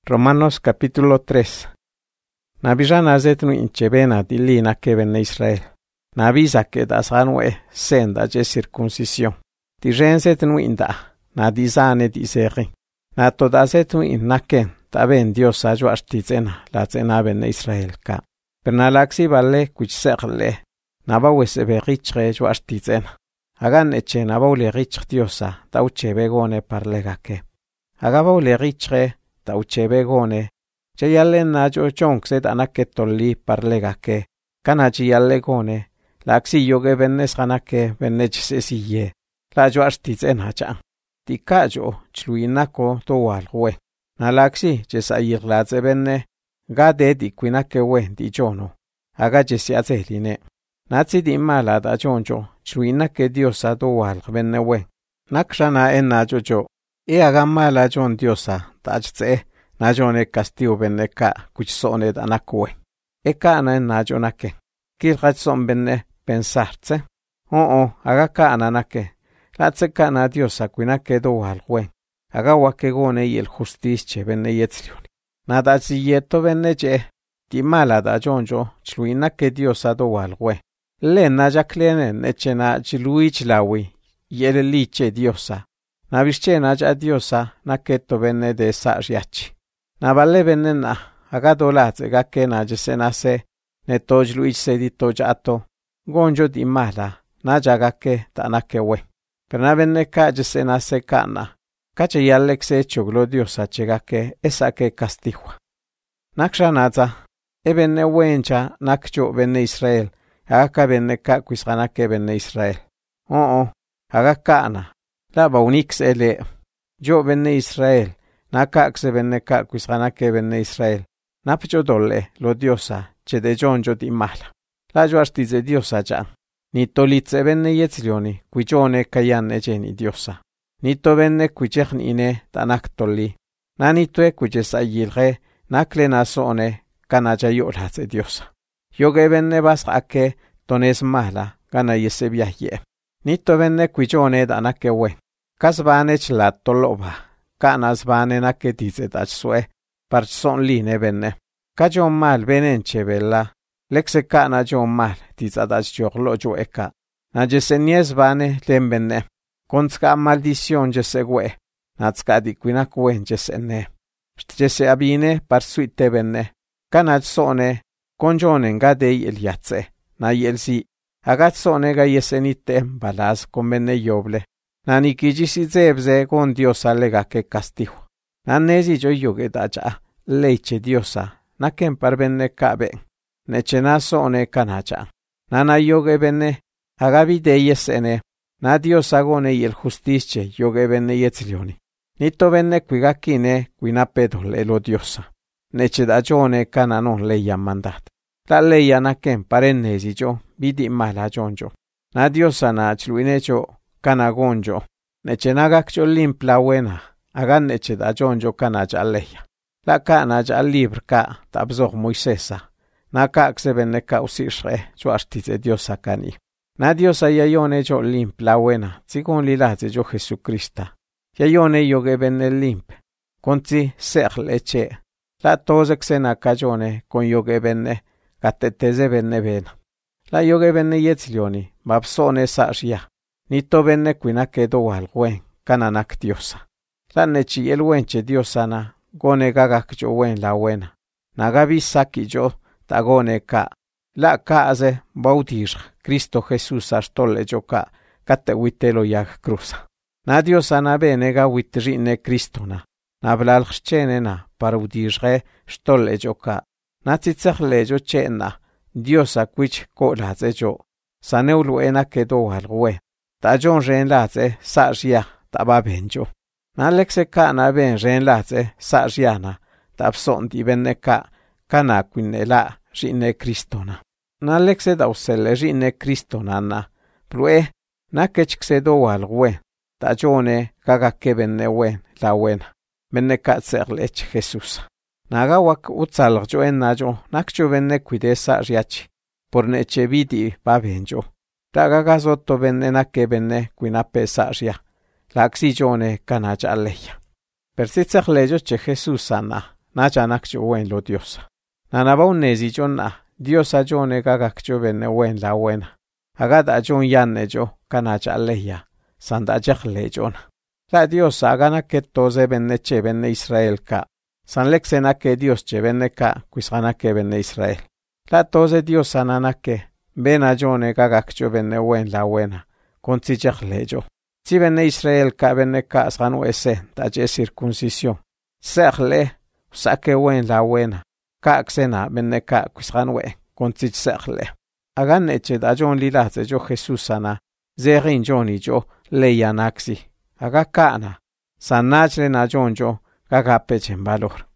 Romanos capítulo 3. Nabijana zetnu inchebena dilina keben Israel. Navisa que dasanwe senda je circuncisión. Tiren zetnu inda, nadizane dizeri. Na toda zetnu innaken, taben Dios ajo artizena, la zena ben Israel ka. Pernalaxi vale kuchserle. Nabawese berichre jo artizena. Hagan eche nabaule rich Diosa, tauche begone parlegake. Hagabaule richre, tauche begone. Chayale najo chonk set anaketoli parlegake. Kanachi yalegone. Laxi yoge vennes ganake vennech sesiye. La jo artizena cha. Tikajo chluinako toalwe. Nalaxi jesayir latze venne. Gade di quinake we di jono. Haga jesiazeline. Nazi di mala da jonjo, chluina que Diosa doal vennewe. Nakshana en najojo, aga mala jon Diosa, tajtse, najone castiu venneka, kuchsone danakwe. Kana en najonake. Kilratson venne pensartse. Aga kana nake. Latse kana Diosa quinake doal we. Aga wakegone y el justice venne yetzlioni. Nada sieto venneje. Di mala da jonjo, chluina que Diosa doal we. Lena jaclenen echena chiluich lawi, yele liche Diosa. Na vischena ja Diosa, na keto venne de sa riachi. Na vale venena, agadolatze gakena jesenase, ne toj luich sedito jato, gonjo di mala, na jagake tanakewe. Per na venne ka jesenase kana, kache yalexe choglo Diosa chegake, esa que castigua. Nakshanaza, ebenne wencha, nakcho venne Israel. Aga venne ka quisganake venne Israel. Aga kana. La baunix ele. Jo venne Israel. Nakaxe venne ka quisganake venne Israel. Napcho dolle lo Diosa, che de jonjo di mala. La jo artize Diosa ja. Nitolitze venne yetzlioni, quigione kayanne geni Diosa. Nito venne quijechnine tanaktoli. Nanitue quijesayilre, naklena sone, kanaja yolhaze Diosa. Yoge venne bas ake tones mala gana yese viaje. Nito venne quigione danake we. Kasbane chlatoloba. Kanas bane nake dize dachsue. Parson line venne. Kajon mal venenche bella. Lexe kana jon mal dizadach joglo jo eka. Na jesenies bane len venne. Konska maldición jesegwe. Natska di quinakwen jesene. Jese abine parsuite venne. Kanach sone. Conjonen gadei el yatse, na yelsi, agatsone ga yesenite, balas convenne yoble, na nikijisi zebze con Diosa lega que castigo. Na nezi yo yoge daja, leiche Diosa, na ken parvenne kabe, nechena sone kanacha. Na yoge benne, agabide yesene, na Diosa gone y el justice yoge benne yetzlioni. Nito benne quigakine, quinapedole lo Diosa. Neche da jone cananon leia mandat. La leia naken parennesi jo, vidi mala jonjo. Na Diosa na chluinecho canagonjo. Neche nagakcho limpla buena, agan neche da jonjo canaja leia. La canaja libr ka, tabzog Moisesa. Na kakse venne causisre, jo artize Diosa cani. Na Diosa yayone jo limpla buena, zigon lilaze jo Jesucrista. Yayone yoge venne limp. Conti ser leche. La tozexena cajone con yoge venne, gateteze venne vena. La yoge venne yetzlioni, babsone saria. Nito venne quinake doal wen, cananak Diosa. La nechi el wenche Diosana, gone gagak jo wen la wena. Nagavi saki jo, tagone ka. La kaze bautir, Cristo Jesús artole jo ka, kate witelo yag cruza. Na Diosana venega witrine Cristona. Nablal chenena parudijre stole joka. Natsitzerle jo chena. Diosa quich kolaze jo. Saneuluena kedo alwe. Ta jon renlaze sarja tababenjo. Nalexe kana ben renlaze sarjana. Tabson di beneka kana quinela rine Cristona. Nalexe dausele rine Cristonana. Plue nakechxedo alwe. Ta jone kagake bennewen la wena. Venne katserlech Jesús. Nagawak utzalg jo en najo, nakcho venne cuidesa riachi, por neche vidi babenjo. Tagagazoto venne nake venne quinape saria, laxi jone canaja leia. Persitzach leyo che Jesús sana, nacha nakcho wen lo Dios. Nanaba unnezi chona, Dios ajone gagakcho benne wen la wena. Agada ajon yanne jo, kanacha leya, sanda jakle jona. La Dios agana que toze benne che benne Israel ka. San lexena que Dios che benne ka, quisana que benne Israel. La toze Dios anana que, ben ajone gagakcho benne wen la wena, konzi jakle jo. Si benne Israel ka benne ka sanu ese, taje circuncisión. Sekle, sake wen la wena. Ka aksena benne ka quisranwe, konzi sekle. Agan eche da jon lilaze jo Jesus ana, zerin joni jo, leya naksi. Aga kana, sanachre na jon jo, gagapechen valor.